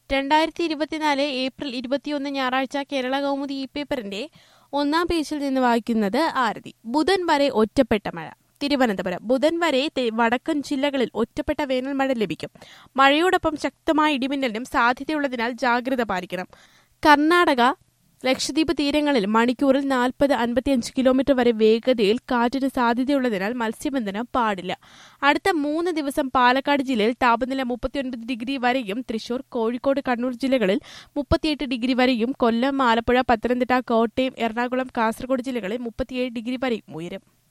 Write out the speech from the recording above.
2024 April 21 ഞായറാഴ്ച കേരള കൗമുദി ഈ പേപ്പറിന്റെ ഒന്നാം പേജിൽ നിന്ന് വായിക്കുന്നത് ആരതി. ബുധൻ വരെ ഒറ്റപ്പെട്ട മഴ. തിരുവനന്തപുരം. ബുധൻ വരെ വടക്കൻ ജില്ലകളിൽ ഒറ്റപ്പെട്ട വേനൽ മഴ ലഭിക്കും. മഴയോടൊപ്പം ശക്തമായ ഇടിമിന്നലിനും സാധ്യതയുള്ളതിനാൽ ജാഗ്രത പാലിക്കണം. കർണാടക, ലക്ഷദ്വീപ് തീരങ്ങളിൽ മണിക്കൂറിൽ 40-55 കിലോമീറ്റർ വരെ വേഗതയിൽ കാറ്റിന് സാധ്യതയുള്ളതിനാൽ മത്സ്യബന്ധനം പാടില്ല. അടുത്ത 3 ദിവസം പാലക്കാട് ജില്ലയിൽ താപനില 39 ഡിഗ്രി വരെയും, തൃശൂർ, കോഴിക്കോട്, കണ്ണൂർ ജില്ലകളിൽ 38 ഡിഗ്രി വരെയും, കൊല്ലം, ആലപ്പുഴ, പത്തനംതിട്ട, കോട്ടയം, എറണാകുളം, കാസർഗോഡ് ജില്ലകളിൽ 37 ഡിഗ്രി വരെയും ഉയരും.